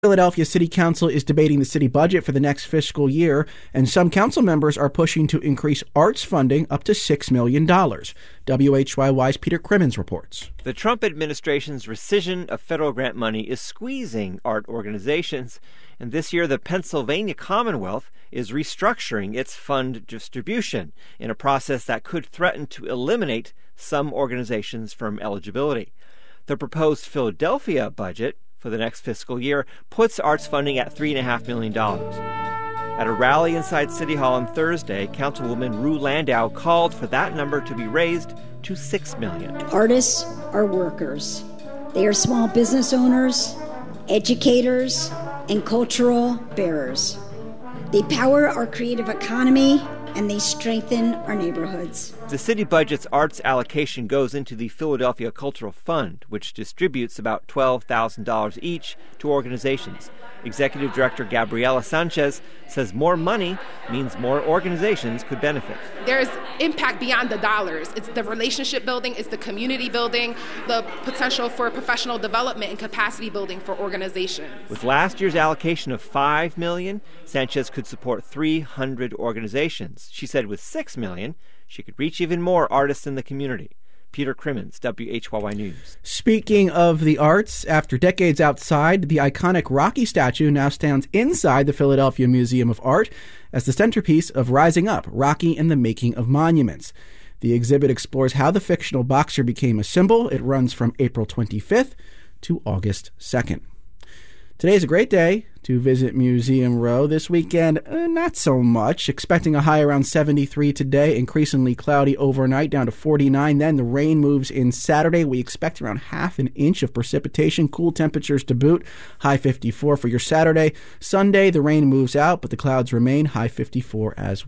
Philadelphia City Council is debating the city budget for the next fiscal year, and some council members are pushing to increase arts funding up to $6 million. WHYY's Peter Crimmins reports. The Trump administration's rescission of federal grant money is squeezing art organizations, and this year the Pennsylvania Commonwealth is restructuring its fund distribution in a process that could threaten to eliminate some organizations from eligibility. The proposed Philadelphia budget for the next fiscal year puts arts funding at $3.5 million. At a rally inside City Hall on Thursday, Councilwoman Rue Landau called for that number to be raised to $6 million. Artists are workers. They are small business owners, educators, and cultural bearers. They power our creative economy, and they strengthen our neighborhoods. The city budget's arts allocation goes into the Philadelphia Cultural Fund, which distributes about $12,000 each to organizations. Executive Director Gabriela Sanchez says more money means more organizations could benefit. There's impact beyond the dollars. It's the relationship building, it's the community building, the potential for professional development and capacity building for organizations. With last year's allocation of $5 million, Sanchez could support 300 organizations. She said with $6 million, she could reach even more artists in the community. Peter Crimmins, WHYY News. Speaking of the arts, after decades outside, the iconic Rocky statue now stands inside the Philadelphia Museum of Art as the centerpiece of Rising Up, Rocky and the Making of Monuments. The exhibit explores how the fictional boxer became a symbol. It runs from April 25th to August 2nd. Today's a great day to visit Museum Row. This weekend, not so much. Expecting a high around 73 today, increasingly cloudy overnight, down to 49. Then the rain moves in Saturday. We expect around half an inch of precipitation. Cool temperatures to boot. High 54 for your Saturday. Sunday, the rain moves out, but the clouds remain. High 54 as well.